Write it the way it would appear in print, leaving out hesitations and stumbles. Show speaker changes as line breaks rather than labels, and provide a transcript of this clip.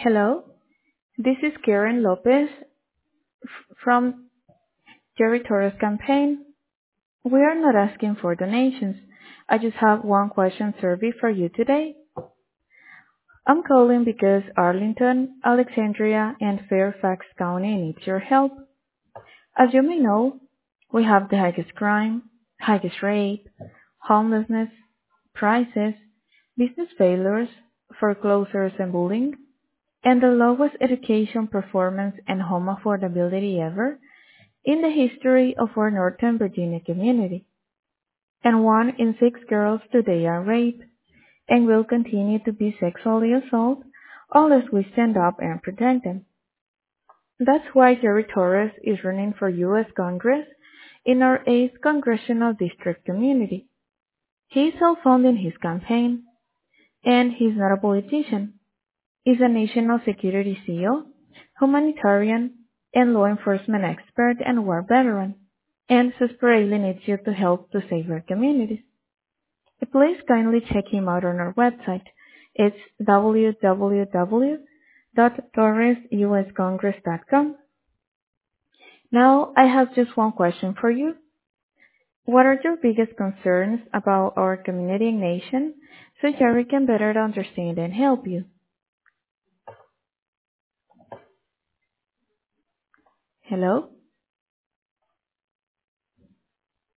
Hello, this is Karen Lopez from Jerry Torres campaign. We are not asking for donations. I just have one question survey for you today. I'm calling because Arlington, Alexandria, and Fairfax County needs your help. As you may know, we have the highest crime, highest rape, homelessness, prices, business failures, foreclosures and bullying, and the lowest education performance and home affordability ever in the history of our Northern Virginia community. And 1 in 6 girls today are raped and will continue to be sexually assaulted unless we stand up and protect them. That's why Jerry Torres is running for U.S. Congress in our 8th Congressional District community. He's self-funding his campaign, and he's not a politician. He's a national security SEAL, humanitarian, and law enforcement expert and war veteran, and desperately needs you to help to save our communities. Please kindly check him out on our website. It's www.torresuscongress.com. Now, I have just one question for you. What are your biggest concerns about our community and nation so Jerry can better understand and help you? Hello?